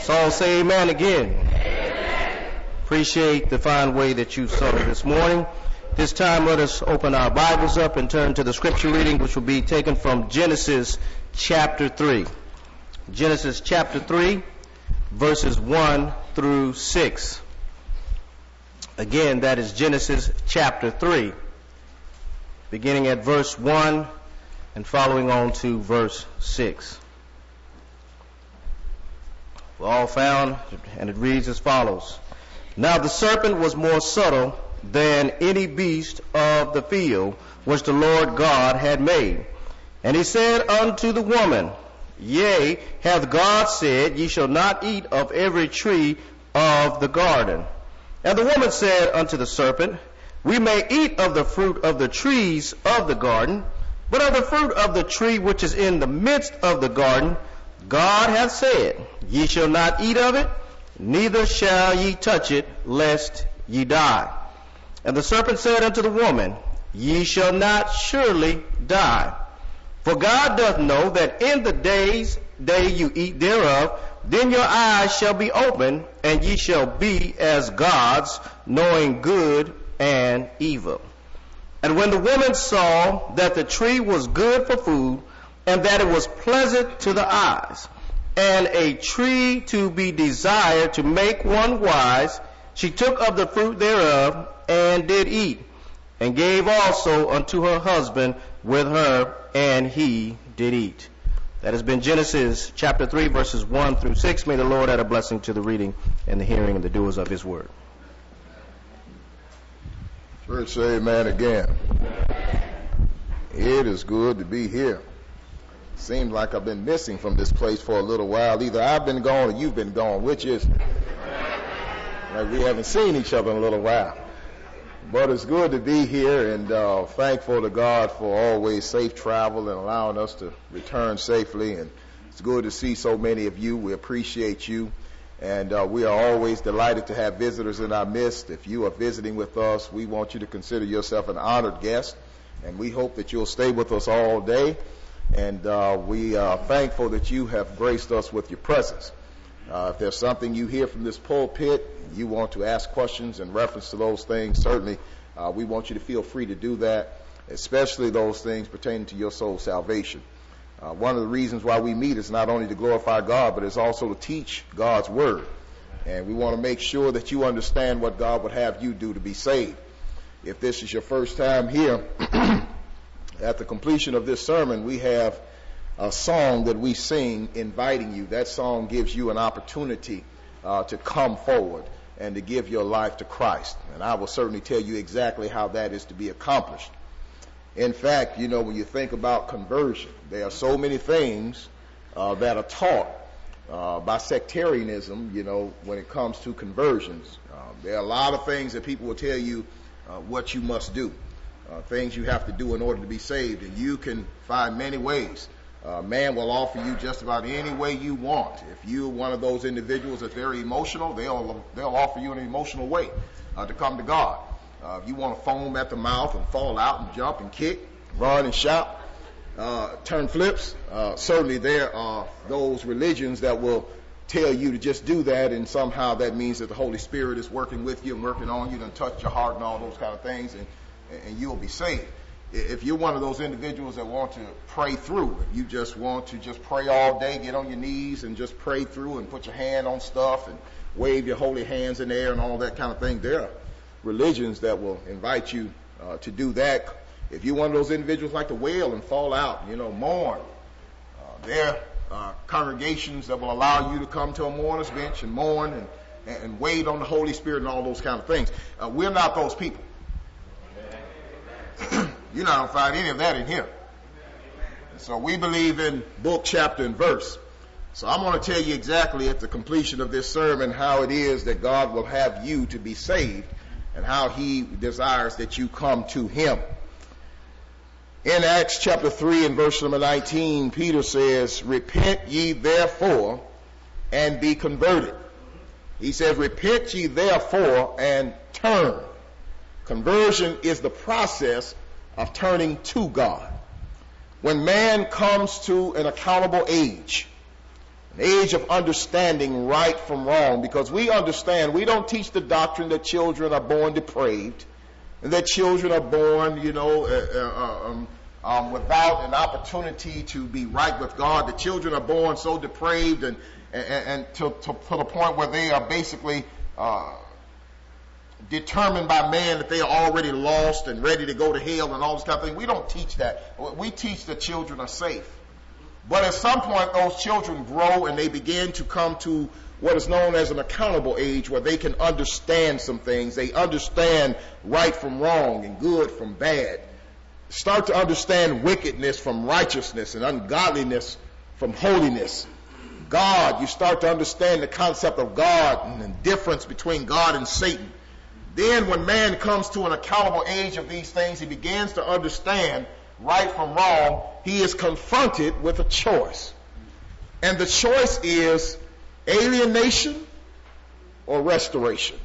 All say amen again. Amen. Appreciate the fine way that you sung this morning. This time let us open our Bibles up and turn to the scripture reading, which will be taken from Genesis chapter 3. Genesis chapter 3, verses 1 through 6. Again, that is Genesis chapter 3, beginning at verse 1 and following on to verse 6. We're all found, and it reads as follows. Now the serpent was more subtle than any beast of the field which the Lord God had made. And he said unto the woman, Yea, hath God said, Ye shall not eat of every tree of the garden? And the woman said unto the serpent, We may eat of the fruit of the trees of the garden, but of the fruit of the tree which is in the midst of the garden, God hath said, Ye shall not eat of it, neither shall ye touch it, lest ye die. And the serpent said unto the woman, Ye shall not surely die. For God doth know that in the day you eat thereof, then your eyes shall be opened, and ye shall be as gods, knowing good and evil. And when the woman saw that the tree was good for food, and that it was pleasant to the eyes, and a tree to be desired to make one wise, she took of the fruit thereof, and did eat, and gave also unto her husband with her, and he did eat. That has been Genesis chapter 3, verses 1 through 6. May the Lord add a blessing to the reading and the hearing and the doers of his word. Church, say amen again. It is good to be here. Seems like I've been missing from this place for a little while. Either I've been gone or you've been gone. Which is it? Like we haven't seen each other in a little while. But it's good to be here, and thankful to God for always safe travel and allowing us to return safely. And it's good to see so many of you. We appreciate you. And we are always delighted to have visitors in our midst. If you are visiting with us, we want you to consider yourself an honored guest. And we hope that you'll stay with us all day. And we are thankful that you have graced us with your presence. If there's something you hear from this pulpit, you want to ask questions in reference to those things, certainly we want you to feel free to do that, especially those things pertaining to your soul's salvation. One of the reasons why we meet is not only to glorify God, but it's also to teach God's word. And we want to make sure that you understand what God would have you do to be saved. If this is your first time here, at the completion of this sermon, we have a song that we sing inviting you. That song gives you an opportunity to come forward and to give your life to Christ. And I will certainly tell you exactly how that is to be accomplished. In fact, you know, when you think about conversion, there are so many things that are taught by sectarianism, you know, when it comes to conversions. There are a lot of things that people will tell you what you must do. Things you have to do in order to be saved, and you can find many ways. Man will offer you just about any way you want. If you're one of those individuals that's very emotional, they'll offer you an emotional way to come to God. If you want to foam at the mouth and fall out and jump and kick, run and shout, turn flips, certainly there are those religions that will tell you to just do that, and somehow that means that the Holy Spirit is working with you and working on you and touch your heart and all those kind of things, and you'll be saved. If you're one of those individuals that want to pray through, if you just want to just pray all day, get on your knees and just pray through and put your hand on stuff and wave your holy hands in the air and all that kind of thing, there are religions that will invite you to do that. If you're one of those individuals like to wail and fall out, you know, mourn, there are congregations that will allow you to come to a mourner's bench and mourn and wait on the Holy Spirit and all those kind of things. We're not those people. You're not going to find any of that in here. And so we believe in book, chapter, and verse. So I'm going to tell you exactly at the completion of this sermon how it is that God will have you to be saved and how he desires that you come to him. In Acts chapter 3 and verse number 19, Peter says, Repent ye therefore and be converted. He says, Repent ye therefore and turn. Conversion is the process of turning to God. When man comes to an accountable age, An age of understanding right from wrong, because we understand, we don't teach the doctrine that children are born depraved and that children are born, without an opportunity to be right with God. The children are born so depraved and to the point where they are basically determined by man that they are already lost and ready to go to hell and all this kind of thing. We don't teach that. We teach that children are safe. But at some point, those children grow and they begin to come to what is known as an accountable age, where they can understand some things. They understand right from wrong and good from bad. Start to understand wickedness from righteousness and ungodliness from holiness. God, you start to understand the concept of God and the difference between God and Satan. Then when man comes to an accountable age of these things, he begins to understand right from wrong. He is confronted with a choice. And the choice is alienation or restoration.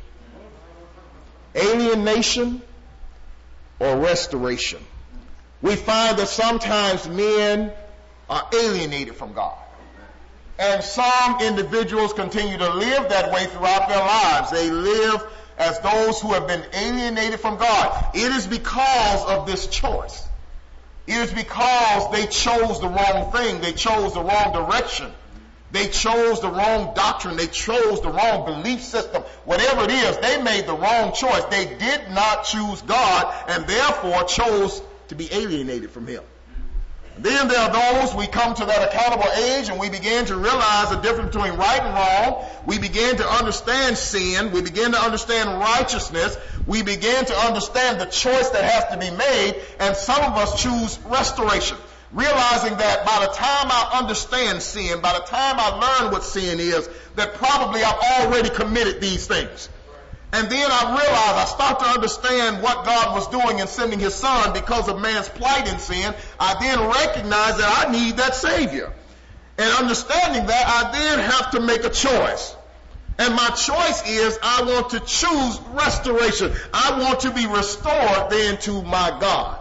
Alienation or restoration. We find that sometimes men are alienated from God. And some individuals continue to live that way throughout their lives. They live as those who have been alienated from God. It is because of this choice. It is because they chose the wrong thing. They chose the wrong direction. They chose the wrong doctrine. They chose the wrong belief system. Whatever it is, they made the wrong choice. They did not choose God and therefore chose to be alienated from Him. Then there are those, we come to that accountable age and we begin to realize the difference between right and wrong. We begin to understand sin. We begin to understand righteousness. We begin to understand the choice that has to be made, and some of us choose restoration, realizing that by the time I understand sin, by the time I learn what sin is, that probably I've already committed these things. And then I realize, I start to understand what God was doing in sending His Son because of man's plight in sin. I then recognize that I need that Savior. And understanding that, I then have to make a choice. And my choice is, I want to choose restoration. I want to be restored then to my God.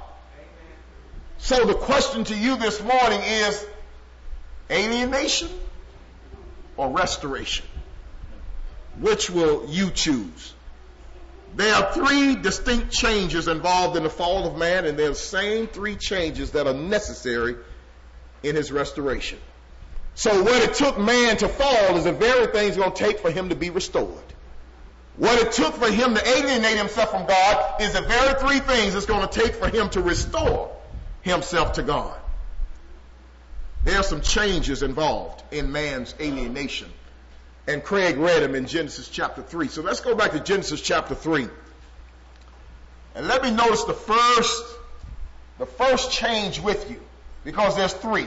So the question to you this morning is, alienation or restoration? Which will you choose? There are three distinct changes involved in the fall of man, and they're the same three changes that are necessary in his restoration. So what it took man to fall is the very thing it's going to take for him to be restored. What it took for him to alienate himself from God is the very three things it's going to take for him to restore himself to God. There are some changes involved in man's alienation. And Craig read them in Genesis chapter 3. So let's go back to Genesis chapter 3. And let me notice the first change with you, because there's three.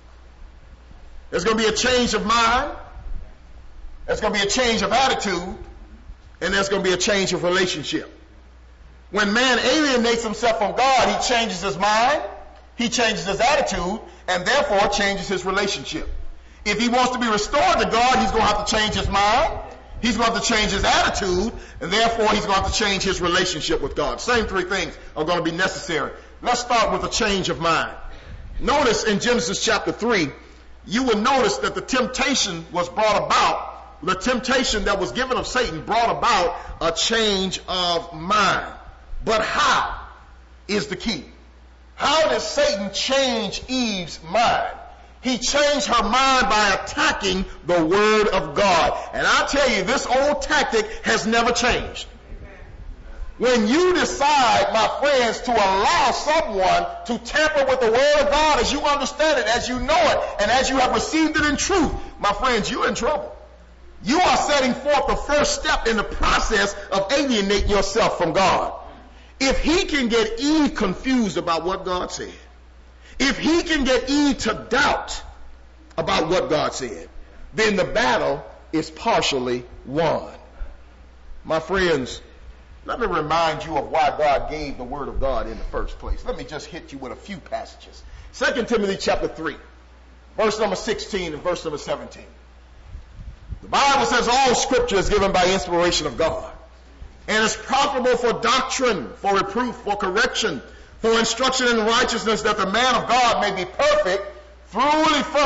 There's going to be a change of mind, there's going to be a change of attitude, and there's going to be a change of relationship. When man alienates himself from God, he changes his mind, he changes his attitude, and therefore changes his relationship. If he wants to be restored to God, he's going to have to change his mind, he's going to have to change his attitude, and therefore he's going to have to change his relationship with God. Same three things are going to be necessary. Let's start with a change of mind. Notice in Genesis chapter 3, you will notice that the temptation was brought about, the temptation that was given of Satan brought about a change of mind. But how is the key? How did Satan change Eve's mind? He changed her mind by attacking the Word of God. And I tell you, this old tactic has never changed. When you decide, my friends, to allow someone to tamper with the Word of God as you understand it, as you know it, and as you have received it in truth, my friends, you're in trouble. You are setting forth the first step in the process of alienating yourself from God. If he can get Eve confused about what God said, if he can get Eve to doubt about what God said, then the battle is partially won. My friends, let me remind you of why God gave the Word of God in the first place. Let me just hit you with a few passages. 2 Timothy chapter 3, verse number 16 and verse number 17. The Bible says all Scripture is given by inspiration of God, and is profitable for doctrine, for reproof, for correction, for instruction in righteousness, that the man of God may be perfect, thoroughly furnished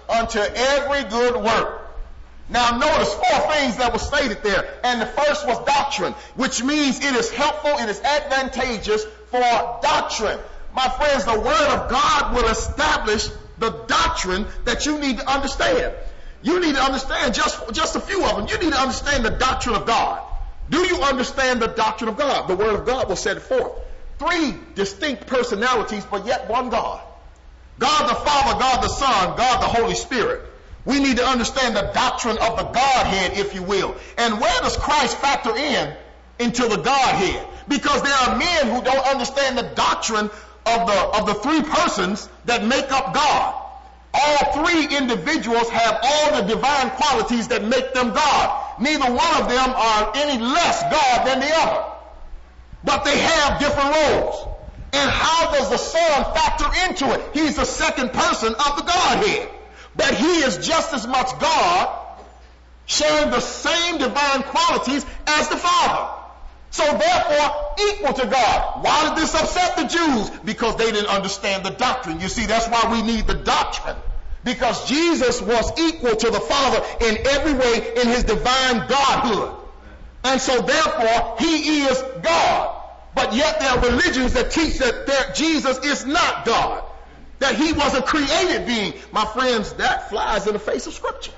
unto every good work. Now notice 4 things that were stated there. And the first was doctrine, which means it is helpful, it is advantageous for doctrine. My friends, the Word of God will establish the doctrine that you need to understand. You need to understand just a few of them. You need to understand the doctrine of God. Do you understand the doctrine of God? The Word of God will set it forth. 3 distinct personalities, but yet one God. God the Father, God the Son, God the Holy Spirit. We need to understand the doctrine of the Godhead, if you will. And where does Christ factor into the Godhead? Because there are men who don't understand the doctrine of the 3 persons that make up God. All 3 individuals have all the divine qualities that make them God. Neither one of them are any less God than the other. But they have different roles. And how does the Son factor into it? He's the second person of the Godhead. But he is just as much God, sharing the same divine qualities as the Father. So therefore, equal to God. Why did this upset the Jews? Because they didn't understand the doctrine. You see, that's why we need the doctrine. Because Jesus was equal to the Father in every way in his divine Godhood. And so therefore, he is God. But yet there are religions that teach that Jesus is not God. That he was a created being. My friends, that flies in the face of Scripture.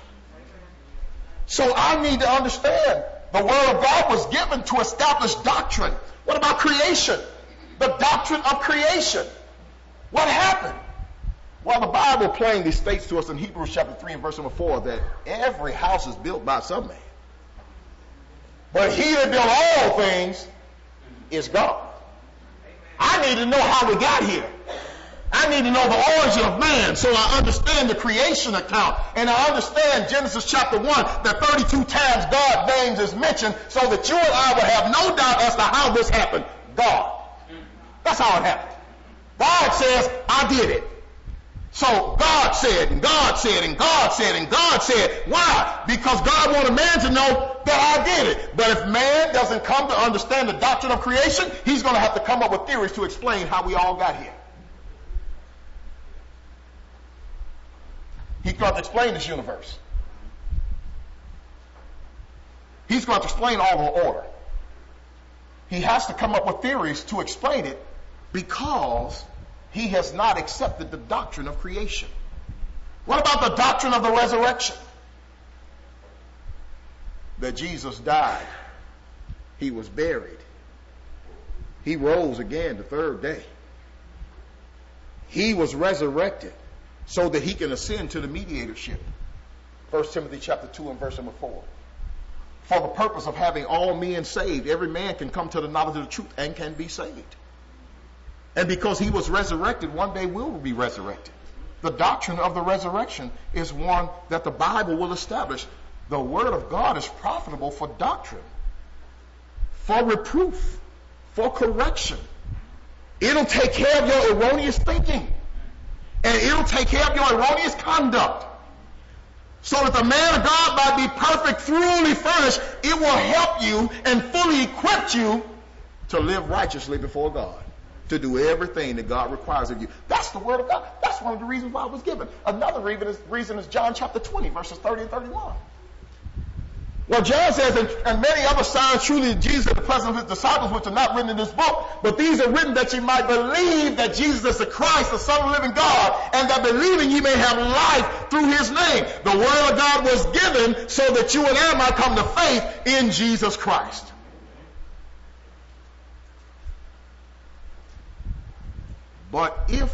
So I need to understand the Word of God was given to establish doctrine. What about creation? The doctrine of creation. What happened? Well, the Bible plainly states to us in Hebrews chapter 3 and verse number 4 that every house is built by some man. But he that built all things is God. I need to know how we got here. I need to know the origin of man so I understand the creation account. And I understand Genesis chapter 1 that 32 times God's names is mentioned so that you and I will have no doubt as to how this happened. God. That's how it happened. God says, I did it. So God said, and God said, and God said, and God said. Why? Because God wanted man to know that I did it. But if man doesn't come to understand the doctrine of creation, he's going to have to come up with theories to explain how we all got here. He can't explain this universe. He's going to explain all the order. He has to come up with theories to explain it because he has not accepted the doctrine of creation. What about the doctrine of the resurrection? That Jesus died. He was buried. He rose again the 3rd day. He was resurrected so that he can ascend to the mediatorship. 1 Timothy chapter 2 and verse number 4. For the purpose of having all men saved, every man can come to the knowledge of the truth and can be saved. And because he was resurrected, one day will be resurrected. The doctrine of the resurrection is one that the Bible will establish. The Word of God is profitable for doctrine, for reproof, for correction. It'll take care of your erroneous thinking. And it'll take care of your erroneous conduct. So that the man of God might be perfect, thoroughly furnished, it will help you and fully equip you to live righteously before God. To do everything that God requires of you. That's the Word of God. That's one of the reasons why it was given. Another reason is John chapter 20, verses 30 and 31. Well, John says, and many other signs truly Jesus in the presence of his disciples, which are not written in this book, but these are written that you might believe that Jesus is the Christ, the Son of the living God, and that believing ye may have life through his name. The Word of God was given so that you and I might come to faith in Jesus Christ. But if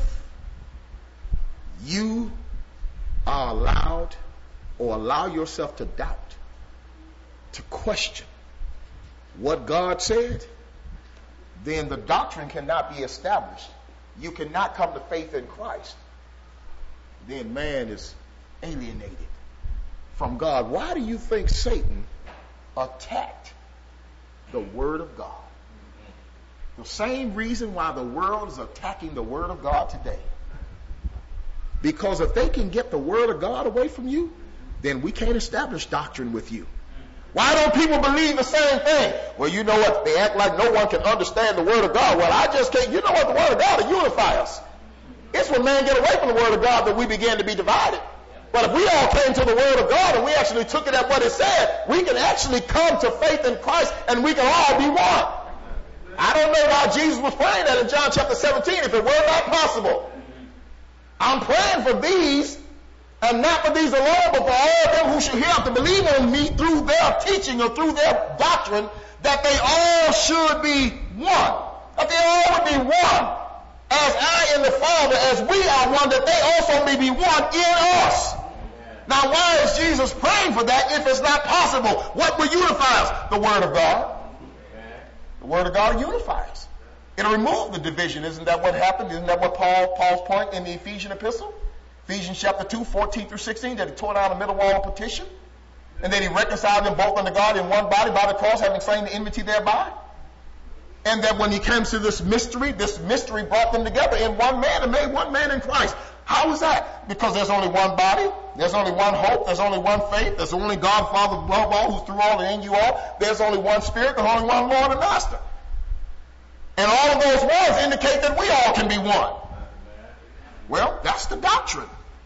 you are allowed or allow yourself to doubt, to question what God said, then the doctrine cannot be established. You cannot come to faith in Christ. Then man is alienated from God. Why do you think Satan attacked the Word of God? The same reason why the world is attacking the Word of God today. Because if they can get the Word of God away from you, then we can't establish doctrine with you. Why don't people believe the same thing? Well, you know what? They act like no one can understand the Word of God. Well, I just can't. You know what? The Word of God will unify us. It's when man get away from the Word of God that we begin to be divided. But if we all came to the Word of God and we actually took it at what it said, we can actually come to faith in Christ and we can all be one. I don't know why Jesus was praying that in John chapter 17 if it were not possible. I'm praying for these, and not for these alone, but for all of them who should hear to believe on me through their teaching or through their doctrine, that they all should be one. That they all would be one. As I and the Father, as we are one, that they also may be one in us. Now, why is Jesus praying for that if it's not possible? What will unify us? The Word of God. The Word of God unifies. It'll remove the division. Isn't that what happened? Isn't that what Paul's point in the Ephesian epistle? Ephesians chapter 2, 14 through 16, that he tore down the middle wall of partition, and that he reconciled them both unto God in one body by the cross, having slain the enmity thereby. And that when he came to this mystery brought them together in one man and made one man in Christ. How is that? Because there's only one body, there's only one hope, there's only one faith, there's only God, Father, above all, who's through all and in you all. There's only one Spirit, there's only one Lord and Master. And all of those words indicate that we all can be one. Well, that's the doctrine.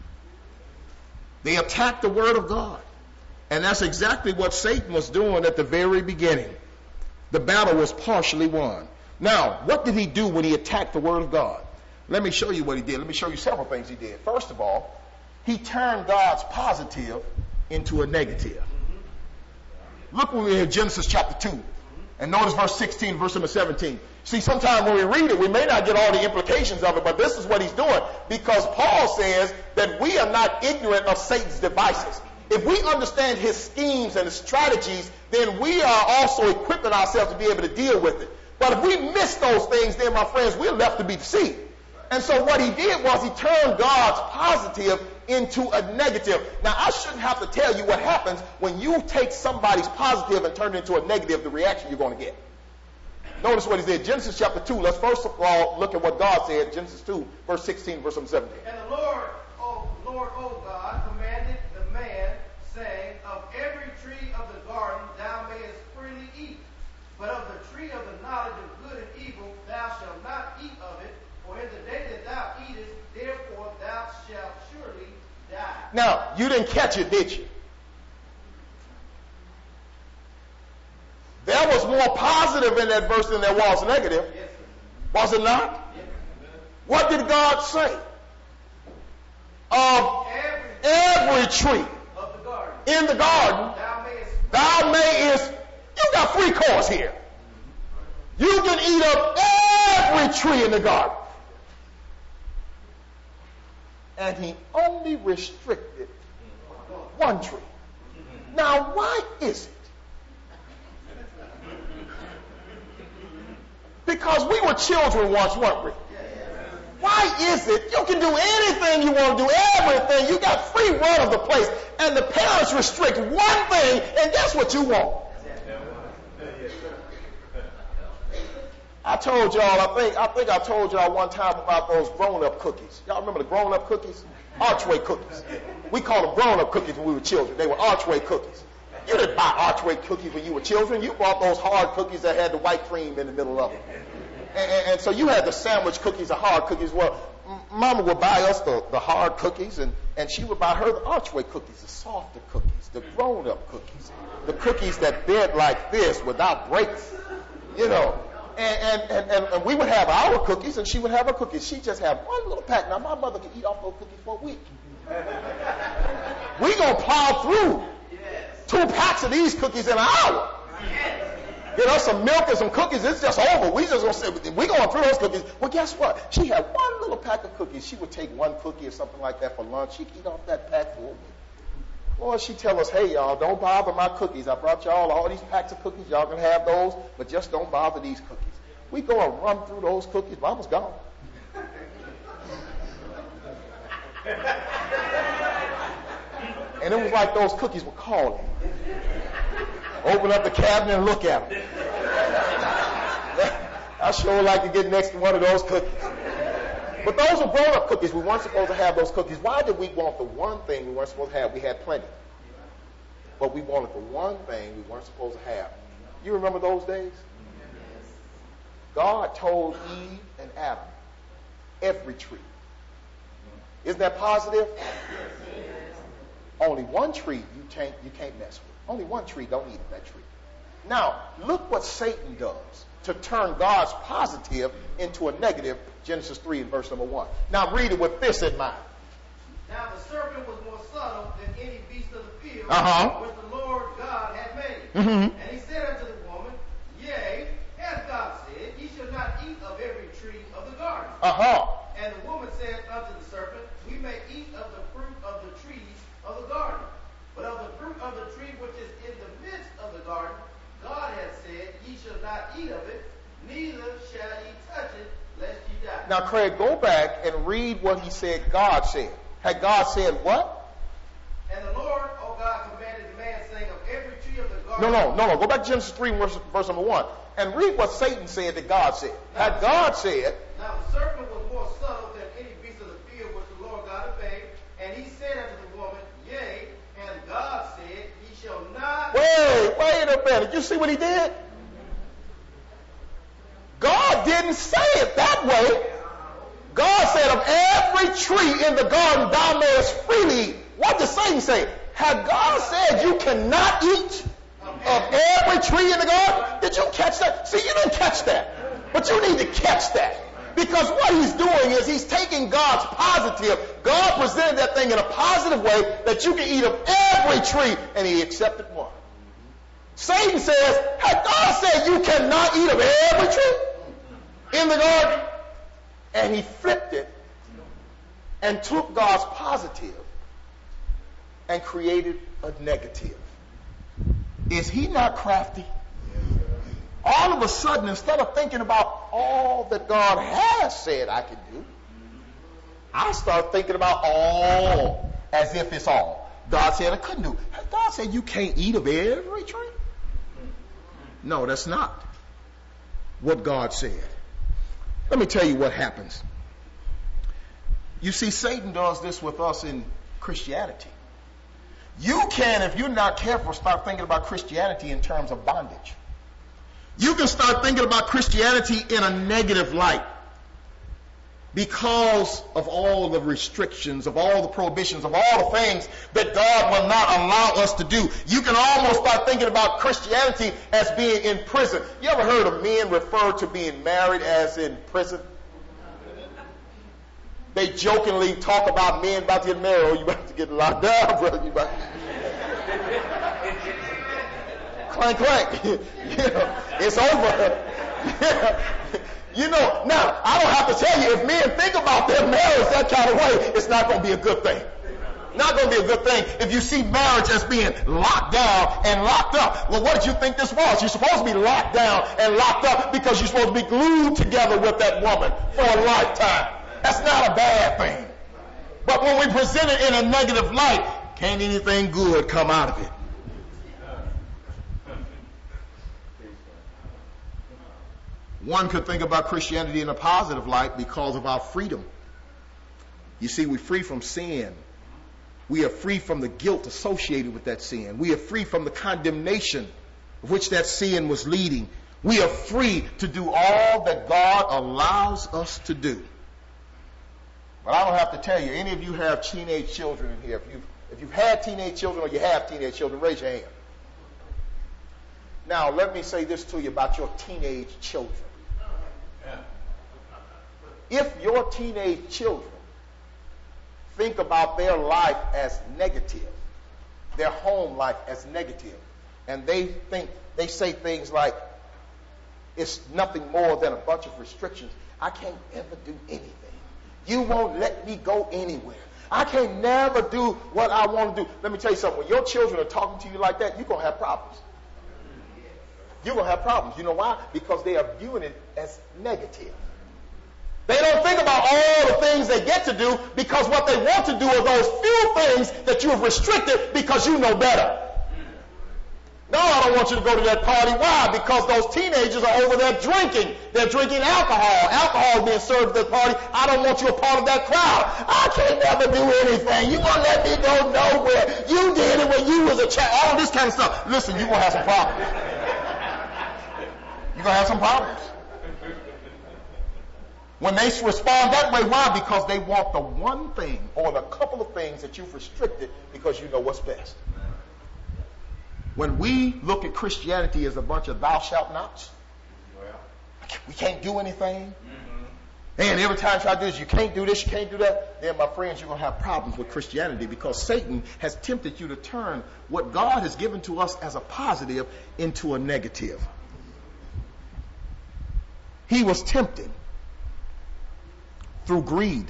They attacked the Word of God. And that's exactly what Satan was doing at the very beginning. The battle was partially won. Now, what did he do when he attacked the Word of God? Let me show you what he did. Let me show you several things he did. First of all, he turned God's positive into a negative. Look when we're in Genesis chapter 2. And notice verse 16, verse number 17. See, sometimes when we read it, we may not get all the implications of it, but this is what he's doing. Because Paul says that we are not ignorant of Satan's devices. If we understand his schemes and his strategies, then we are also equipping ourselves to be able to deal with it. But if we miss those things, then, my friends, we're left to be deceived. And so what he did was he turned God's positive into a negative. Now, I shouldn't have to tell you what happens when you take somebody's positive and turn it into a negative, the reaction you're going to get. Notice what he did. Genesis chapter 2. Let's first of all look at what God said. Genesis 2, verse 16, verse 17. And the Lord, O God, commanded the man, saying, of every tree of the garden thou mayest freely eat, but of the tree of the knowledge of good and evil thou shalt not eat of it, for in the day that thou eatest, therefore thou shalt surely die. Now, you didn't catch it, did you? There was more positive in that verse than there was negative. Yes, Was it not? yes. What did God say? Of every tree Of the garden in the garden, thou mayest, you got free course here. You can eat of every tree in the garden. And he only restricted one tree. Now, why is it? Because we were children once, weren't we? Why is it you can do anything you want to do, everything? You got free run of the place, and the parents restrict one thing, and guess what you want? I told y'all, I think I told y'all one time about those grown-up cookies. Y'all remember the grown-up cookies? Archway cookies. We called them grown-up cookies when we were children. They were Archway cookies. You didn't buy Archway cookies when you were children. You bought those hard cookies that had the white cream in the middle of them. And so you had the sandwich cookies, the hard cookies. Well, Mama would buy us the hard cookies, and she would buy her the Archway cookies, the softer cookies, the grown-up cookies, the cookies that bent like this without breaks, you know. And we would have our cookies, and she would have her cookies. She just had one little pack. Now, my mother could eat off those cookies for a week. We gonna plow through 2 packs of these cookies in an hour. Get us some milk and some cookies. It's just over. We just gonna say we going through those cookies. Well, guess what? She had one little pack of cookies. She would take one cookie or something like that for lunch. She'd eat off that pack for a week. Boy, she'd tell us, hey, y'all, don't bother my cookies. I brought y'all all these packs of cookies. Y'all can have those, but just don't bother these cookies. We go and run through those cookies. Mama's gone. And it was like those cookies were calling. Open up the cabinet and look at them. I sure like to get next to one of those cookies. But those are grown-up cookies. We weren't supposed to have those cookies. Why did we want the one thing we weren't supposed to have? We had plenty. But we wanted the one thing we weren't supposed to have. You remember those days? God told Eve and Adam, every tree. Isn't that positive? Only one tree you can't mess with. Only one tree, don't eat of that tree. Now, look what Satan does to turn God's positive into a negative. Genesis 3 and verse number 1. Now read it with this in mind. Now the serpent was more subtle than any beast of the field which the Lord God had made. Mm-hmm. And he said unto the woman, Yea, as God said, ye shall not eat of every tree of the garden. And the woman said unto the serpent, We may eat of the fruit of the trees of the garden. But of the fruit of the tree which is in the midst of the garden, God hath said, Ye shall not eat of it, neither shall ye touch it, lest ye die. Now, Craig, go back and read what he said God said. Had God said what? And the Lord, O God, commanded the man, saying, Of every tree of the garden... No. Go back to Genesis 3, verse number 1. And read what Satan said that God said. Had God said... Now the serpent was more subtle than any beast of the field which the Lord God had made. And he said unto the woman, Yea, and God said, Ye shall not... Wait a minute. You see what he did? God didn't say it that way. God said, of every tree in the garden thou mayest freely eat. What did Satan say? Had God said you cannot eat of every tree in the garden? Did you catch that? See, you didn't catch that. But you need to catch that. Because what he's doing is he's taking God's positive. God presented that thing in a positive way that you can eat of every tree, and he accepted one. Satan says, had God said you cannot eat of every tree in the garden? And he flipped it and took God's positive and created a negative. Is he not crafty? All of a sudden, instead of thinking about all that God has said I can do, I start thinking about all as if it's all. God said I couldn't do. God said you can't eat of every tree? No, that's not what God said. Let me tell you what happens. You see, Satan does this with us in Christianity. You can, if you're not careful, start thinking about Christianity in terms of bondage. You can start thinking about Christianity in a negative light because of all the restrictions, of all the prohibitions, of all the things that God will not allow us to do. You can almost start thinking about Christianity as being in prison. You ever heard of men refer to being married as in prison? They jokingly talk about men about to get married. Oh, you about to get locked down, brother. You about clank, clank. It's over. Now, I don't have to tell you, if men think about their marriage that kind of way, it's not going to be a good thing. Not going to be a good thing if you see marriage as being locked down and locked up. Well, what did you think this was? You're supposed to be locked down and locked up because you're supposed to be glued together with that woman for a lifetime. That's not a bad thing. But when we present it in a negative light, can't anything good come out of it? One could think about Christianity in a positive light because of our freedom. You see, we're free from sin. We are free from the guilt associated with that sin. We are free from the condemnation of which that sin was leading. We are free to do all that God allows us to do. But I don't have to tell you, any of you have teenage children in here. If you've had teenage children or you have teenage children, raise your hand. Now, let me say this to you about your teenage children. If your teenage children think about their life as negative, their home life as negative, and they say things like, it's nothing more than a bunch of restrictions. I can't ever do anything. You won't let me go anywhere. I can never do what I want to do. Let me tell you something. When your children are talking to you like that, you're going to have problems. You're going to have problems. You know why? Because they are viewing it as negative. They don't think about all the things they get to do because what they want to do are those few things that you have restricted because you know better. No, I don't want you to go to that party. Why? Because those teenagers are over there drinking. They're drinking alcohol. Alcohol is being served at the party. I don't want you a part of that crowd. I can't never do anything. You're going to let me go nowhere. You did it when you was a child. All this kind of stuff. Listen, you're going to have some problems. You're going to have some problems. When they respond that way, why? Because they want the one thing or the couple of things that you've restricted because you know what's best. When we look at Christianity as a bunch of thou shalt nots, we can't do anything. And every time you try to do this, you can't do this, you can't do that. Then, my friends, you're going to have problems with Christianity because Satan has tempted you to turn what God has given to us as a positive into a negative. He was tempted through greed.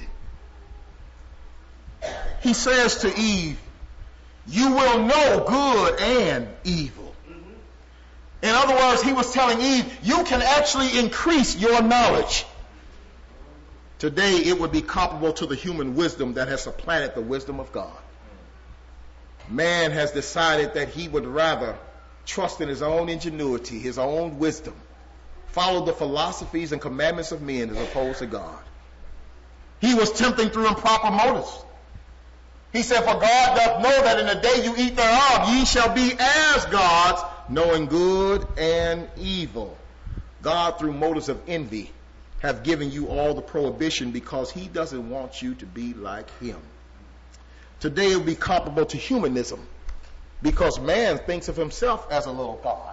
He says to Eve, you will know good and evil. In other words, he was telling Eve, you can actually increase your knowledge. Today, it would be comparable to the human wisdom that has supplanted the wisdom of God. Man has decided that he would rather trust in his own ingenuity, his own wisdom, follow the philosophies and commandments of men as opposed to God. He was tempting through improper motives. He said, for God doth know that in the day you eat thereof, ye shall be as gods, knowing good and evil. God, through motives of envy, have given you all the prohibition because he doesn't want you to be like him. Today it will be comparable to humanism because man thinks of himself as a little God.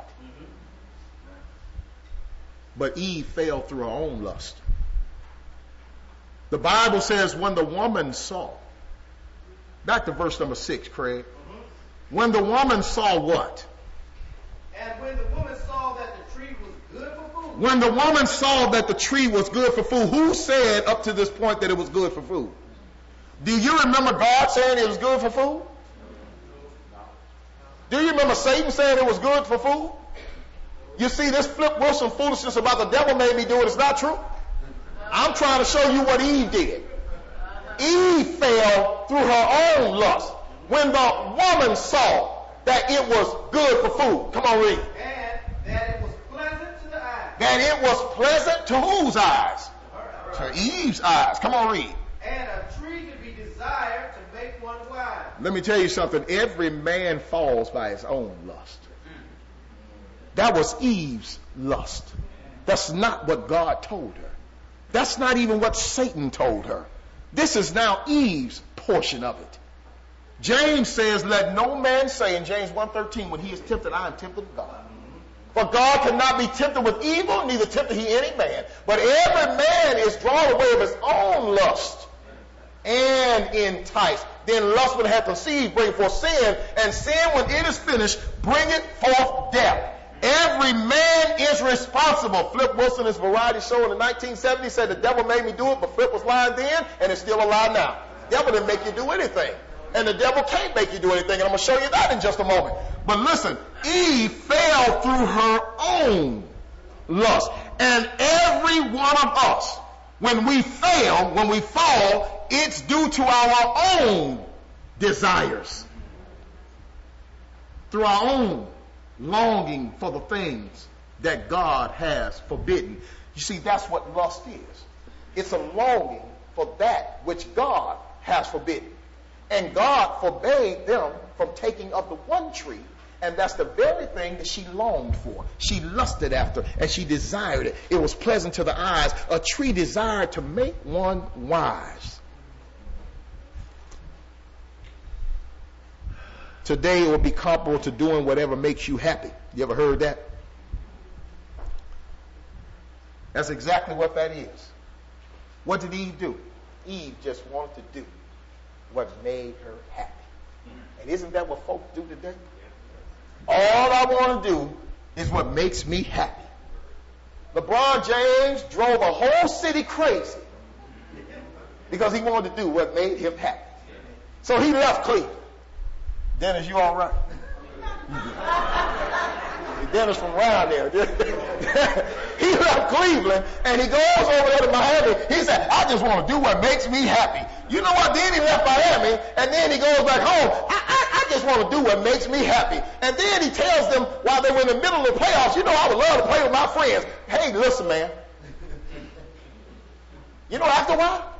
But Eve fell through her own lust. The Bible says when the woman saw, back to verse number 6, Craig. When the woman saw what? And when the woman saw that the tree was good for food. When the woman saw that the tree was good for food, who said up to this point that it was good for food? Do you remember God saying it was good for food? Do you remember Satan saying it was good for food? You see, this Flip Wilson foolishness about the devil made me do it is not true. I'm trying to show you what Eve did. Eve fell through her own lust. When the woman saw that it was good for food. Come on, read. And that it was pleasant to the eyes. That it was pleasant to whose eyes? To Eve's eyes. Come on, read. And a tree to be desired to make one wise. Let me tell you something. Every man falls by his own lust. That was Eve's lust. That's not what God told her. That's not even what Satan told her. This is now Eve's portion of it. James says, let no man say in James 1:13, when he is tempted, I am tempted of God. For God cannot be tempted with evil, neither tempted he any man. But every man is drawn away of his own lust and enticed. Then lust, when it hath conceived, bring forth sin, and sin, when it is finished, bringeth forth death. Every man is responsible. Flip Wilson, his variety show in the 1970s, said the devil made me do it, but Flip was lying then, and it's still a lie now. The devil didn't make you do anything. And the devil can't make you do anything, and I'm going to show you that in just a moment. But listen, Eve fell through her own lust. And every one of us, when we fail, when we fall, it's due to our own desires. Through our own longing for the things that God has forbidden. You see, that's what lust is. It's a longing for that which God has forbidden. And God forbade them from taking of the one tree, and that's the very thing that she longed for. She lusted after, and she desired it. It was pleasant to the eyes. A tree desired to make one wise. Today it will be comparable to doing whatever makes you happy. You ever heard that? That's exactly what that is. What did Eve do? Eve just wanted to do what made her happy. And isn't that what folks do today? All I want to do is what makes me happy. LeBron James drove a whole city crazy because he wanted to do what made him happy. So he left Cleveland. Dennis, you all right? Dennis from around there. He left Cleveland and he goes over there to Miami. He said, I just want to do what makes me happy. You know what? Then he left Miami and then he goes back home. I just want to do what makes me happy. And then he tells them while they were in the middle of the playoffs, you know, I would love to play with my friends. Hey, listen, man. You know, after a while,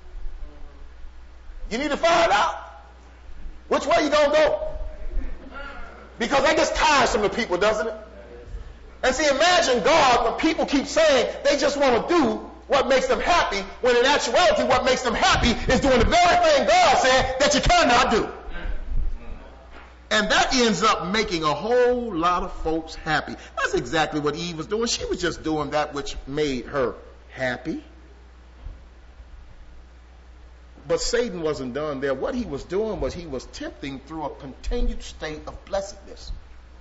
you need to find out which way you gonna go. Because that gets tiresome to people, doesn't it? And see, imagine God when people keep saying they just want to do what makes them happy, when in actuality what makes them happy is doing the very thing God said that you cannot do. And that ends up making a whole lot of folks happy. That's exactly what Eve was doing. She was just doing that which made her happy. But Satan wasn't done there. What he was doing was he was tempting through a continued state of blessedness.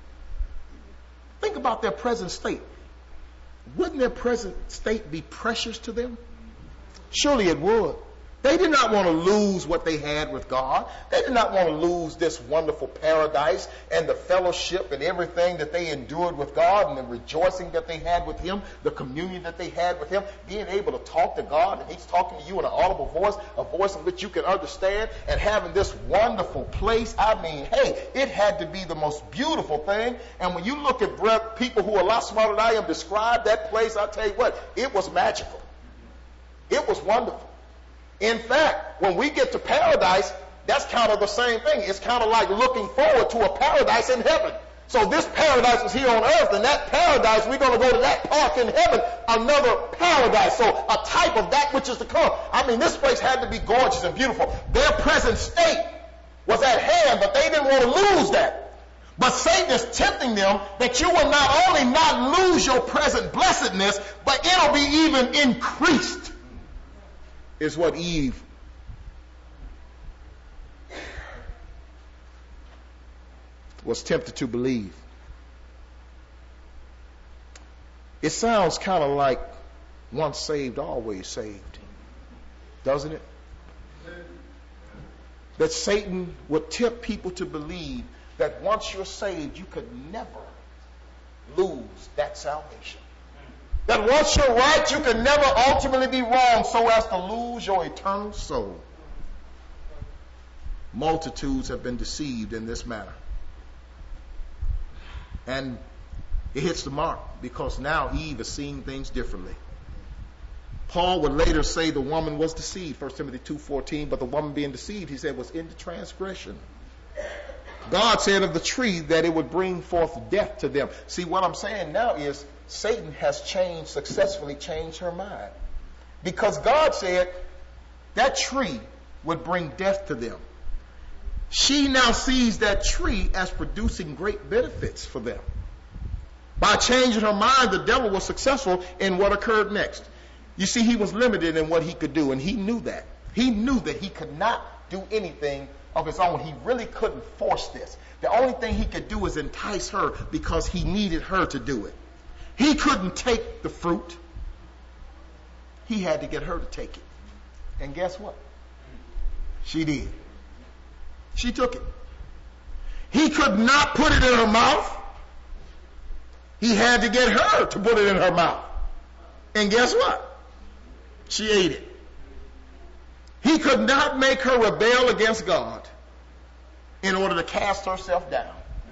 Think about their present state. Wouldn't their present state be precious to them? Surely it would. They did not want to lose what they had with God. They did not want to lose this wonderful paradise and the fellowship and everything that they endured with God and the rejoicing that they had with Him, the communion that they had with Him, being able to talk to God and He's talking to you in an audible voice, a voice in which you can understand, and having this wonderful place. I mean, hey, it had to be the most beautiful thing. And when you look at people who are a lot smarter than I am describe that place, I tell you what, it was magical. It was wonderful. In fact, when we get to paradise, that's kind of the same thing. It's kind of like looking forward to a paradise in heaven. So this paradise is here on earth, and that paradise, we're going to go to that park in heaven, another paradise. So a type of that which is to come. I mean, this place had to be gorgeous and beautiful. Their present state was at hand, but they didn't want to lose that. But Satan is tempting them that you will not only not lose your present blessedness, but it'll be even increased. Is what Eve was tempted to believe. It sounds kind of like once saved, always saved, doesn't it? That Satan would tempt people to believe that once you're saved, you could never lose that salvation. That once you're right, you can never ultimately be wrong so as to lose your eternal soul. Multitudes have been deceived in this manner. And it hits the mark because now Eve is seeing things differently. Paul would later say the woman was deceived, 1 Timothy 2:14, but the woman being deceived, he said, was into transgression. God said of the tree that it would bring forth death to them. See, what I'm saying now is Satan has successfully changed her mind. Because God said that tree would bring death to them. She now sees that tree as producing great benefits for them. By changing her mind, the devil was successful in what occurred next. You see, he was limited in what he could do, and he knew that. He knew that he could not do anything of his own. He really couldn't force this. The only thing he could do is entice her because he needed her to do it. He couldn't take the fruit. He had to get her to take it. And guess what? She did. She took it. He could not put it in her mouth. He had to get her to put it in her mouth. And guess what? She ate it. He could not make her rebel against God in order to cast herself down.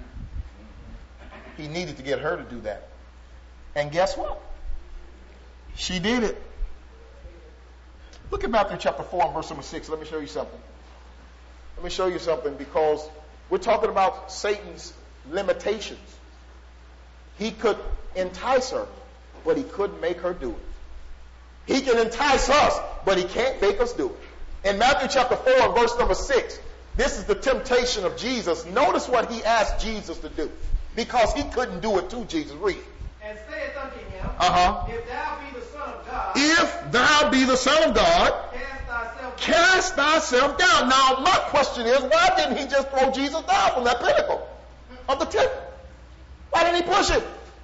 He needed to get her to do that. And guess what? She did it. Look at Matthew chapter 4 and verse number 6. Let me show you something. Let me show you something because we're talking about Satan's limitations. He could entice her, but he couldn't make her do it. He can entice us, but he can't make us do it. In Matthew chapter 4 and verse number 6, this is the temptation of Jesus. Notice what he asked Jesus to do because he couldn't do it to Jesus. Read. And saith unto him, If thou be the Son of God, if thou be the Son of God, cast thyself down. Now, my question is, why didn't he just throw Jesus down from that pinnacle of the temple? Why didn't he push it?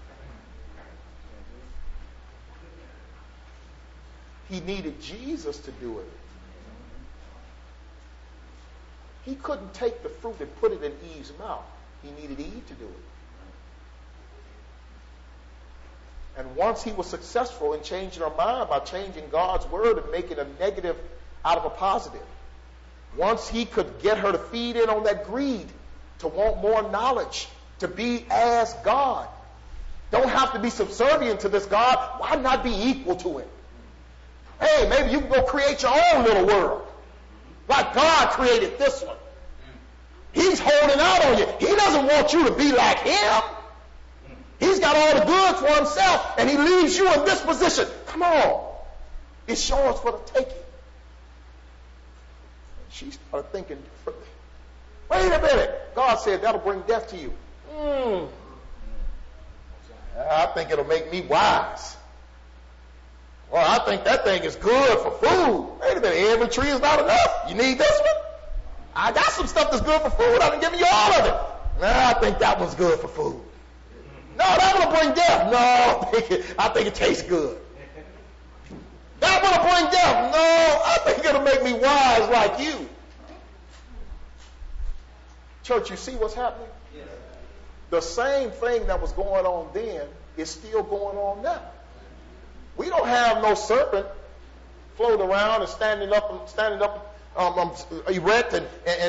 He needed Jesus to do it. He couldn't take the fruit and put it in Eve's mouth. He needed Eve to do it. And once he was successful in changing her mind by changing God's word and making a negative out of a positive, once he could get her to feed in on that greed, to want more knowledge, to be as God, don't have to be subservient to this God, why not be equal to him? Hey, maybe you can go create your own little world, like God created this one. He's holding out on you. He doesn't want you to be like him. He's got all the goods for himself, and he leaves you in this position. Come on. It's yours for the taking. She started thinking differently. Wait a minute. God said that'll bring death to you. I think it'll make me wise. Well, I think that thing is good for food. Wait a minute. Every tree is not enough. You need this one? I got some stuff that's good for food. I've been giving you all of it. Nah, I think that one's good for food. No, that one will bring death. No, I think it tastes good. That one will bring death. No, I think it'll make me wise like you. Church, you see what's happening? Yes. The same thing that was going on then is still going on now. We don't have no serpent floating around and standing up erect and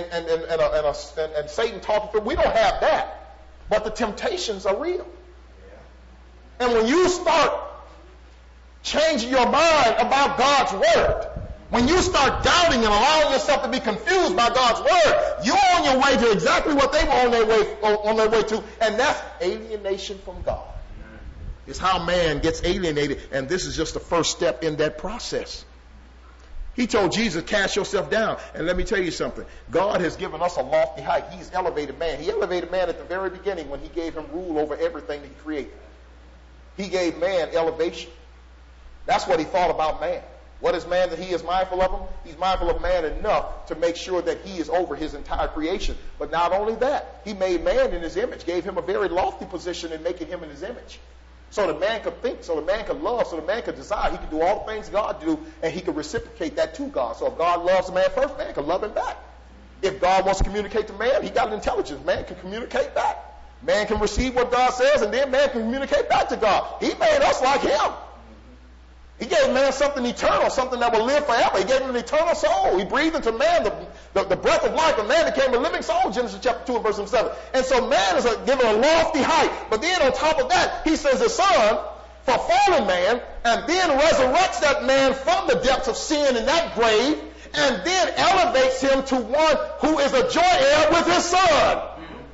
Satan talking through. We don't have that. But the temptations are real. Yeah. And when you start changing your mind about God's word, when you start doubting and allowing yourself to be confused by God's word, you're on your way to exactly what they were on their way to, and that's alienation from God. It's how man gets alienated, and this is just the first step in that process. He told Jesus, cast yourself down. And let me tell you something. God has given us a lofty height. He's elevated man. He elevated man at the very beginning when he gave him rule over everything that he created. He gave man elevation. That's what he thought about man. What is man that he is mindful of him? He's mindful of man enough to make sure that he is over his entire creation. But not only that, he made man in his image, gave him a very lofty position in making him in his image. So that man could think, so that man could love, so that man could desire. He could do all the things God do, and he could reciprocate that to God. So if God loves a man first, man can love him back. If God wants to communicate to man, he got an intelligence. Man can communicate back. Man can receive what God says, and then man can communicate back to God. He made us like him. He gave man something eternal, something that will live forever. He gave him an eternal soul. He breathed into man the breath of life, and man became a living soul, Genesis chapter 2 and verse 7. And so man is given a lofty height. But then on top of that, he sends his son for fallen man, and then resurrects that man from the depths of sin in that grave, and then elevates him to one who is a joint heir with his son.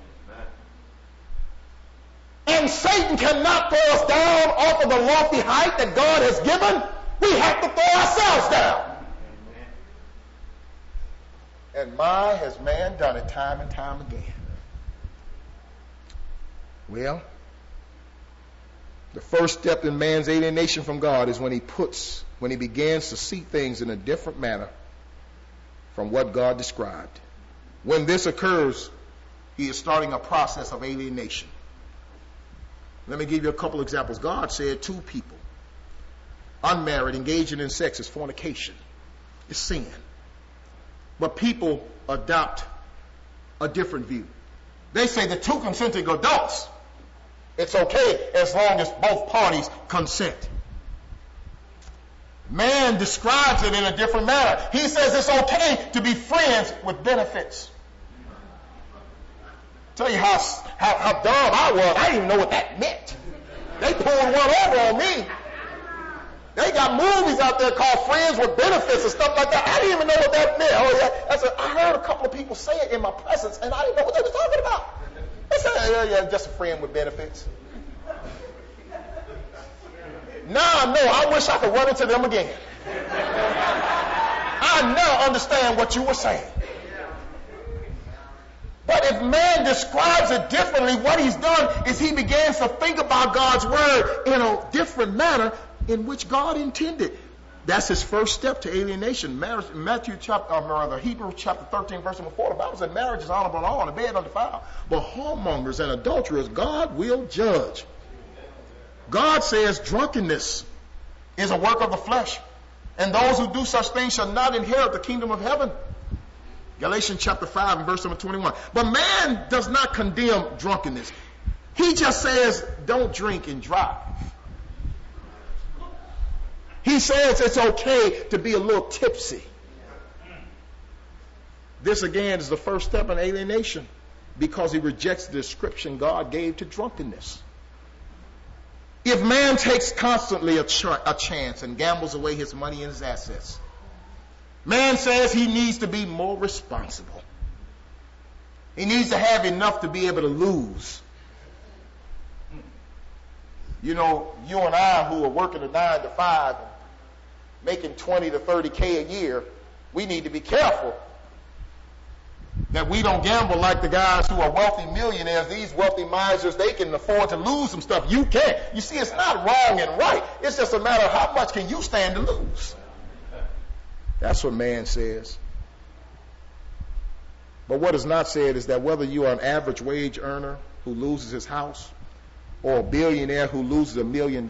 And Satan cannot throw us down off of the lofty height that God has given. We have to throw ourselves down. And my, has man done it time and time again. Well, the first step in man's alienation from God is when he begins to see things in a different manner from what God described. When this occurs, he is starting a process of alienation. Let me give you a couple examples. God said two people, unmarried, engaging in sex is fornication. It's sin. But people adopt a different view. They say the two consenting adults, it's okay as long as both parties consent. Man describes it in a different manner. He says it's okay to be friends with benefits. Tell you how dumb I was. I didn't even know what that meant. They pulled one over on me. They got movies out there called Friends with Benefits and stuff like that. I didn't even know what that meant. Oh yeah, I heard a couple of people say it in my presence, and I didn't know what they were talking about. They said, yeah, just a friend with benefits. Now I know. I wish I could run into them again. I now understand what you were saying. But if man describes it differently, what he's done is he begins to think about God's word in a different manner in which God intended. That's his first step to alienation. Hebrews chapter 13, verse number 4, the Bible said marriage is honorable in all, and the bed undefiled. But whoremongers and adulterers God will judge. God says drunkenness is a work of the flesh, and those who do such things shall not inherit the kingdom of heaven. Galatians chapter 5 and verse number 21. But man does not condemn drunkenness. He just says, don't drink and drive. He says it's okay to be a little tipsy. This again is the first step in alienation, because he rejects the description God gave to drunkenness. If man takes constantly a chance and gambles away his money and his assets, man says he needs to be more responsible. He needs to have enough to be able to lose. You know, you and I who are working a 9 to 5, making 20 to 30K a year, we need to be careful that we don't gamble like the guys who are wealthy millionaires. These wealthy misers, they can afford to lose some stuff. You can't. You see, it's not wrong and right. It's just a matter of how much can you stand to lose. That's what man says. But what is not said is that whether you are an average wage earner who loses his house or a billionaire who loses $1 million,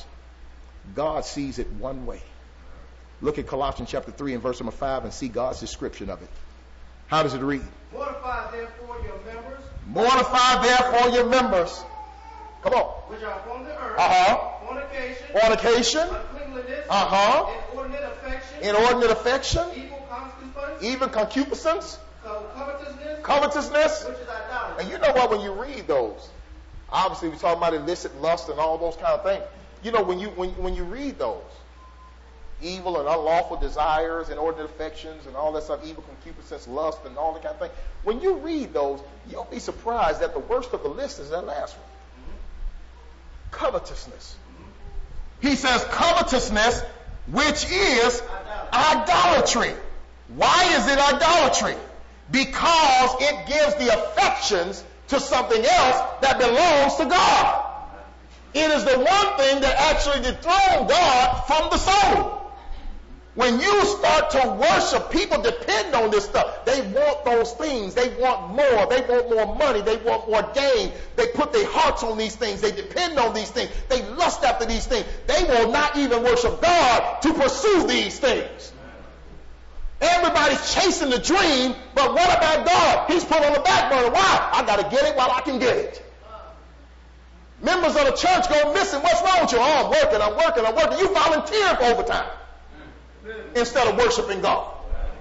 God sees it one way. Look at Colossians chapter 3 and verse number 5 and see God's description of it. How does it read? Mortify therefore your members. Mortify therefore your members. Come on. Which are upon the earth. Fornication. Fornication. Uncleanliness. Inordinate affection. Inordinate affection. Evil concupiscence. Even concupiscence. Covetousness. Covetousness. Which is idolatry. And you know what? When you read those, obviously we're talking about illicit lust and all those kind of things. You know, when you read those, evil and unlawful desires, inordinate affections, and all that stuff, evil concupiscence, lust, and all that kind of thing. When you read those, you'll be surprised that the worst of the list is that last one. Covetousness. He says covetousness, which is idolatry. Why is it idolatry? Because it gives the affections to something else that belongs to God. It is the one thing that actually dethrones God from the soul. When you start to worship, people depend on this stuff. They want those things. They want more. They want more money. They want more gain. They put their hearts on these things. They depend on these things. They lust after these things. They will not even worship God to pursue these things. Everybody's chasing the dream, but what about God? He's put on the back burner. Why? I got to get it while I can get it. Members of the church go missing. What's wrong with you? Oh, I'm working. You volunteer for overtime instead of worshiping God.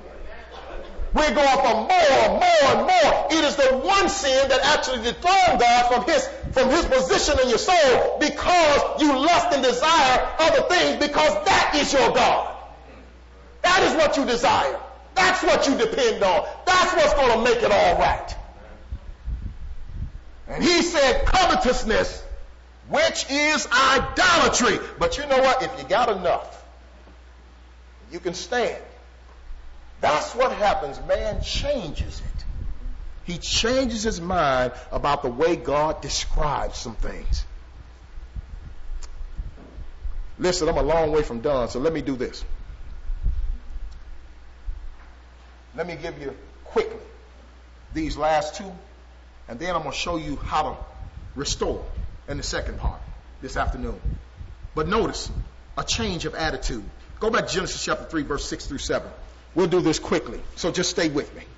We're going for more and more. It is the one sin that actually dethroned God from his position in your soul because you lust and desire other things because that is your God. That is what you desire. That's what you depend on. That's what's going to make it all right. And he said covetousness, which is idolatry. But you know what? If you got enough, you can stand. That's what happens. Man changes it. He changes his mind about the way God describes some things. Listen, I'm a long way from done, so let me do this. Let me give you quickly these last two, and then I'm going to show you how to restore in the second part this afternoon. But notice a change of attitude. Go back to Genesis chapter 3, verse 6 through 7. We'll do this quickly, so just stay with me.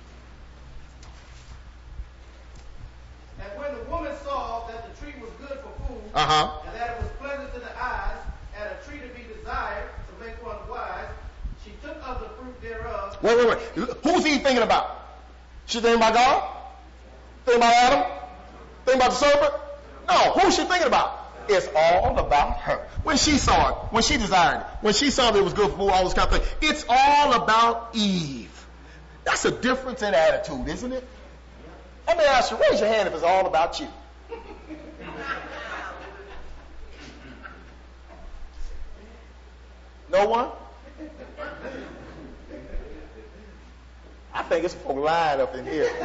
And when the woman saw that the tree was good for food, and that it was pleasant to the eyes, and a tree to be desired to make one wise, she took of the fruit thereof. Wait. Who's he thinking about? She thinking about God? Thinking about Adam? Thinking about the serpent? No. Who's she thinking about? It's all about her. When she saw it, when she desired it, when she saw that it was good for food, all this kind of thing, it's all about Eve. That's a difference in attitude, isn't it? Let me ask you, raise your hand if it's all about you. No one? I think it's folk lying up in here.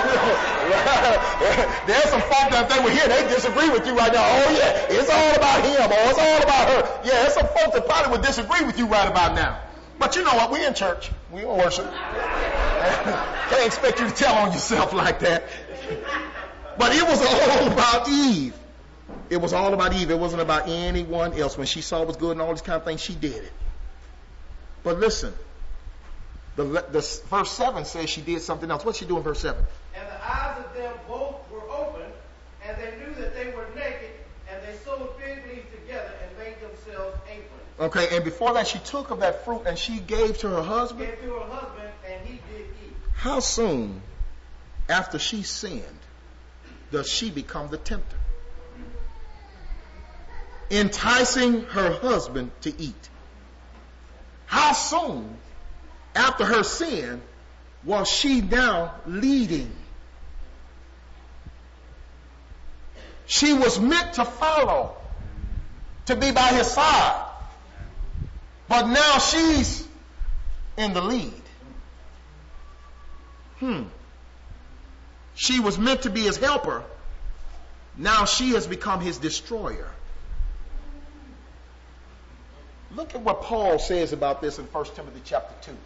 There's some folk that if they were here, they disagree with you right now. Oh yeah, it's all about him, or it's all about her. Yeah, there's some folks that probably would disagree with you right about now. But you know what? We in church. We don't worship. Can't expect you to tell on yourself like that. But it was all about Eve. It was all about Eve. It wasn't about anyone else. When she saw it was good and all these kind of things, she did it. But listen. The verse 7 says she did something else. What's she do in verse 7? And the eyes of them both were open, and they knew that they were naked, and they sewed fig leaves together and made themselves aprons. Okay, and before that she took of that fruit and she gave to her husband? Gave to her husband, and he did eat. How soon after she sinned does she become the tempter? Enticing her husband to eat. How soon after her sin was she now leading? She was meant to follow, to be by his side. But now she's in the lead. She was meant to be his helper. Now she has become his destroyer. Look at what Paul says about this in 1 Timothy chapter 2.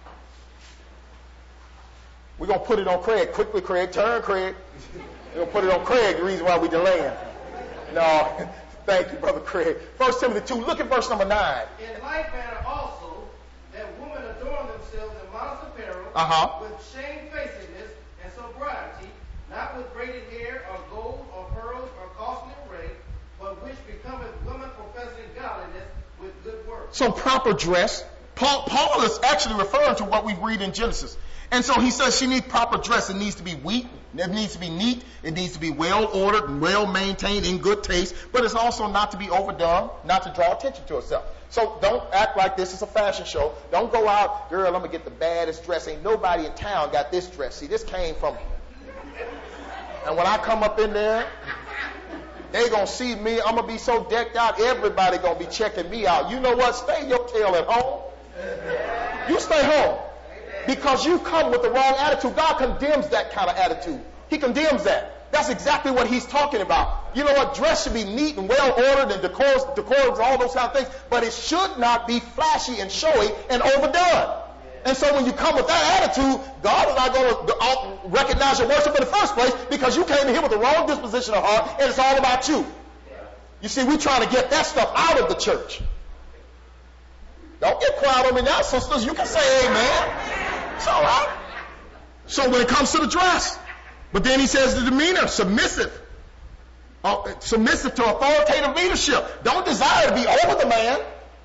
We're going to put it on Craig. Quickly, Craig. Turn, Craig. We're going to put it on Craig, the reason why we're delaying. No, thank you, Brother Craig. 1 Timothy 2, look at verse number 9. In like manner also, that women adorn themselves in modest apparel, with shamefacedness and sobriety, not with braided hair, or gold, or pearls, or costly array, but which becometh women professing godliness with good works. So proper dress. Paul is actually referring to what we read in Genesis. And so he says she needs proper dress. It needs to be neat. It needs to be neat. It needs to be well ordered and well maintained, in good taste. But it's also not to be overdone, not to draw attention to herself. So don't act like this is a fashion show. Don't go out, girl, I'm going to get the baddest dress. Ain't nobody in town got this dress. See, this came from... And when I come up in there, they going to see me. I'm going to be so decked out, everybody going to be checking me out. You know what? Stay your tail at home. You stay home. Because you come with the wrong attitude. God condemns that kind of attitude. He condemns that. That's exactly what he's talking about. You know what? Dress should be neat and well ordered and decorous, all those kind of things. But it should not be flashy and showy and overdone. And so when you come with that attitude, God is not going to recognize your worship in the first place, because you came in here with the wrong disposition of heart, and it's all about you. You see, we're trying to get that stuff out of the church. Don't get quiet on me now, sisters. You can say amen. It's all right. So when it comes to the dress, but then he says the demeanor, submissive to authoritative leadership. Don't desire to be over the man.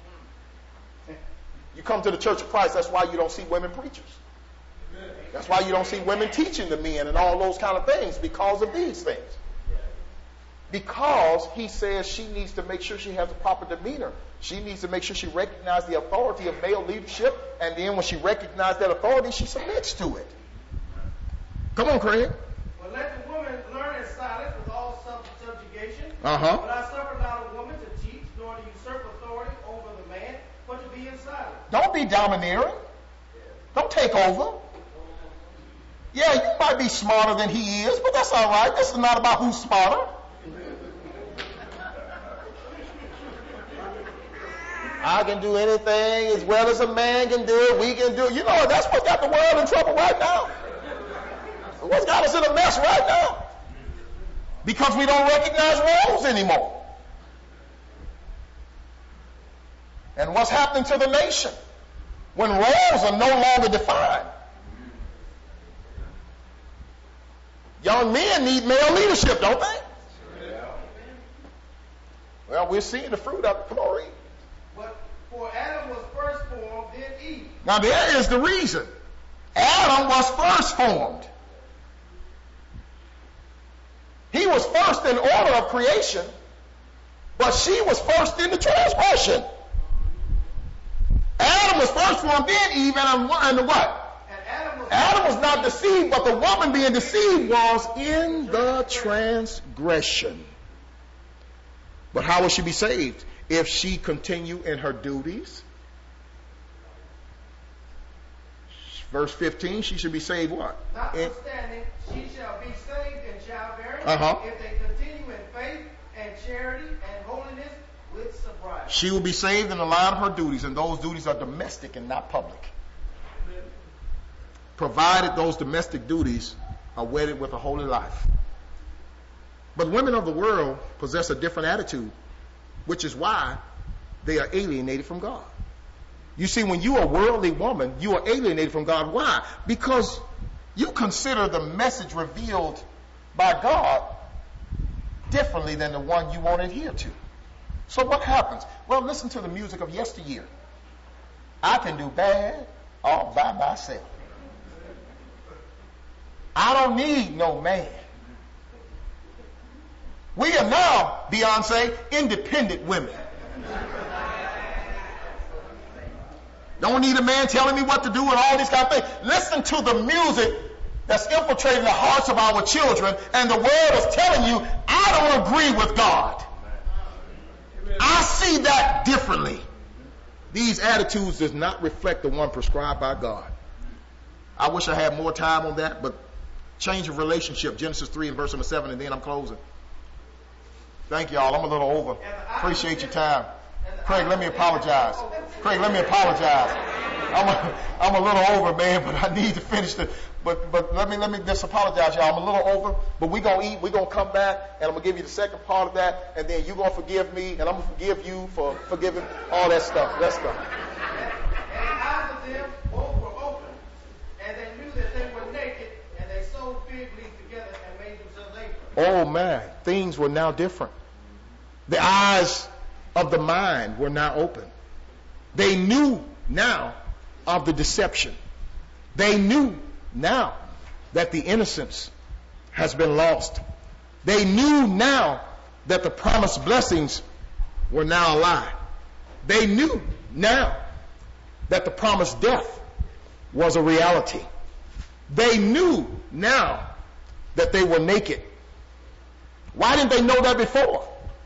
You come to the Church of Christ, that's why you don't see women preachers. That's why you don't see women teaching the men and all those kind of things, because of these things. Because he says she needs to make sure she has a proper demeanor. She needs to make sure she recognizes the authority of male leadership, and then when she recognizes that authority, she submits to it. Come on, Craig. But let the woman learn in silence with all subjugation. But I suffer not a woman to teach, nor to usurp authority over the man, but to be in silence. Don't be domineering. Don't take over. Yeah, you might be smarter than he is, but that's all right. This is not about who's smarter. I can do anything as well as a man can do it. We can do it. You know, that's what got the world in trouble right now. What's got us in a mess right now? Because we don't recognize roles anymore. And what's happening to the nation when roles are no longer defined? Young men need male leadership, don't they? Well, we're seeing the fruit of it. Come on, read. But for Adam was first formed, then Eve. Now there is the reason. Adam was first formed. He was first in order of creation, but she was first in the transgression. Adam was first formed, then Eve, and what? Adam was not deceived, but the woman being deceived was in the transgression. But how will she be saved? If she continue in her duties. Verse 15, she should be saved what? Notwithstanding, she shall be saved in childbearing if they continue in faith and charity and holiness with sobriety. She will be saved in the line of her duties, and those duties are domestic and not public. Provided those domestic duties are wedded with a holy life. But women of the world possess a different attitude, which is why they are alienated from God. You see, when you are a worldly woman, you are alienated from God. Why? Because you consider the message revealed by God differently than the one you want to adhere to. So what happens? Well, listen to the music of yesteryear. I can do bad all by myself. I don't need no man. We are now, Beyonce, independent women. Don't need a man telling me what to do and all these kind of things. Listen to the music that's infiltrating the hearts of our children, and the world is telling you, I don't agree with God. I see that differently. These attitudes does not reflect the one prescribed by God. I wish I had more time on that, but change of relationship, Genesis 3 and verse number 7, and then I'm closing. Thank y'all. I'm a little over. Appreciate your time. Craig, let me apologize. I'm a little over, man, but I need to finish the. But let me just apologize, y'all. I'm a little over, but we're gonna eat. We're gonna come back, and I'm gonna give you the second part of that, and then you're gonna forgive me, and I'm gonna forgive you for forgiving all that stuff. Let's go. And the eyes of them both were open, and they knew that they were naked, and they sewed fig leaves together and made themselves aprons. Oh man, things were now different. The eyes of the mind were now open. They knew now of the deception. They knew now that the innocence has been lost. They knew now that the promised blessings were now a lie. They knew now that the promised death was a reality. They knew now that they were naked. Why didn't they know that before?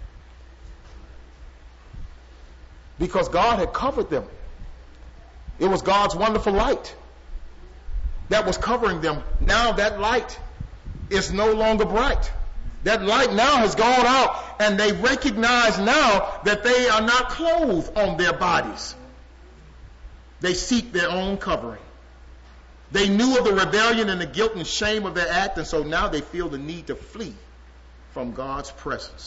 Because God had covered them. It was God's wonderful light that was covering them. Now that light is no longer bright. That light now has gone out, and they recognize now that they are not clothed on their bodies. They seek their own covering. They knew of the rebellion and the guilt and shame of their act, and so now they feel the need to flee from God's presence.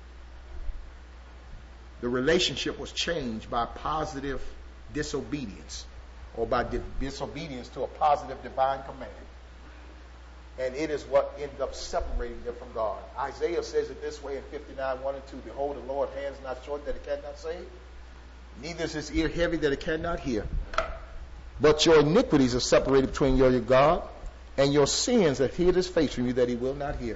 The relationship was changed by positive disobedience, or by disobedience to a positive divine command. And it is what ended up separating them from God. Isaiah says it this way in 59:1-2. Behold, the Lord's hand is not short that it cannot save, neither is his ear heavy that it cannot hear. But your iniquities are separated between you and your God, and your sins have hid his face from you that he will not hear.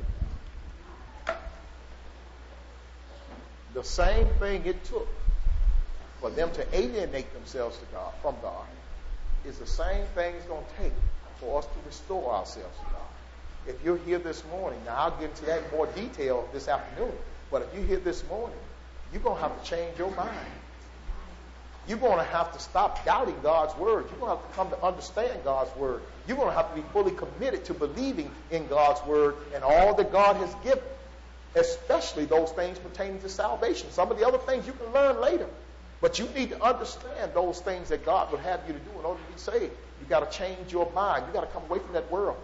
The same thing it took for them to alienate themselves to God, from God, is the same thing it's going to take for us to restore ourselves to God. If you're here this morning, now I'll get into that in more detail this afternoon, but if you're here this morning, you're going to have to change your mind. You're going to have to stop doubting God's word. You're going to have to come to understand God's word. You're going to have to be fully committed to believing in God's word and all that God has given, especially those things pertaining to salvation. Some of the other things you can learn later. But you need to understand those things that God would have you to do in order to be saved. You got to change your mind. You got to come away from that world.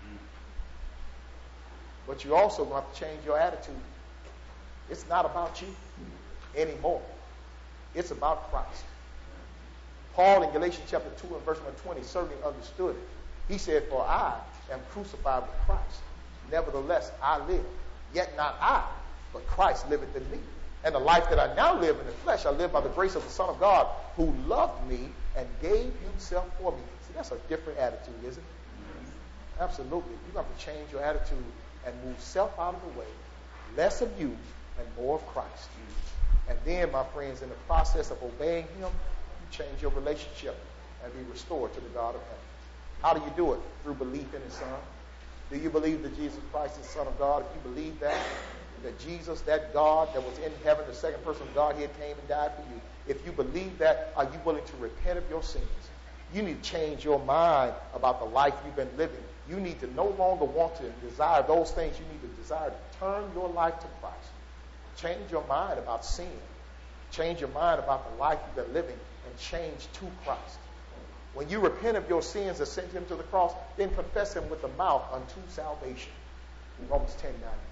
But you also going to have to change your attitude. It's not about you anymore. It's about Christ. Paul in Galatians chapter 2 and verse 20 certainly understood it. He said, for I am crucified with Christ. Nevertheless, I live. Yet not I, but Christ liveth in me. And the life that I now live in the flesh, I live by the grace of the Son of God, who loved me and gave himself for me. See, that's a different attitude, isn't it? Absolutely. You have to change your attitude and move self out of the way. Less of you and more of Christ. And then, my friends, in the process of obeying him, you change your relationship and be restored to the God of heaven. How do you do it? Through belief in his Son. Do you believe that Jesus Christ is the Son of God? If you believe that Jesus, that God that was in heaven, the second person of Godhead, came and died for you, if you believe that, are you willing to repent of your sins? You need to change your mind about the life you've been living. You need to no longer want to desire those things. You need to desire to turn your life to Christ. Change your mind about sin. Change your mind about the life you've been living, and change to Christ. When you repent of your sins and send him to the cross, then confess him with the mouth unto salvation. Romans 10:9-10.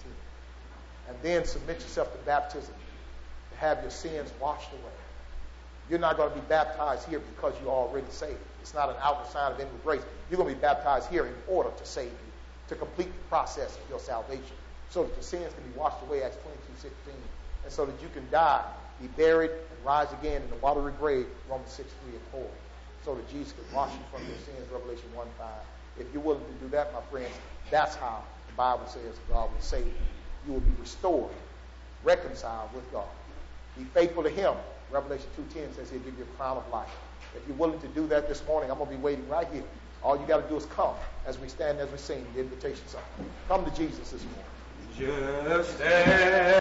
And then submit yourself to baptism to have your sins washed away. You're not going to be baptized here because you're already saved. It's not an outward sign of inward grace. You're going to be baptized here in order to save you, to complete the process of your salvation, so that your sins can be washed away, Acts 22:16, and so that you can die, be buried, and rise again in the watery grave, Romans 6:3-4, so that Jesus can wash you from your sins, Revelation 1:5. If you're willing to do that, my friends, that's how the Bible says God will save you. You will be restored, reconciled with God. Be faithful to him. Revelation 2:10 says he'll give you a crown of life. If you're willing to do that this morning, I'm going to be waiting right here. All you got to do is come as we stand, as we sing the invitation song. Come to Jesus this morning. Just as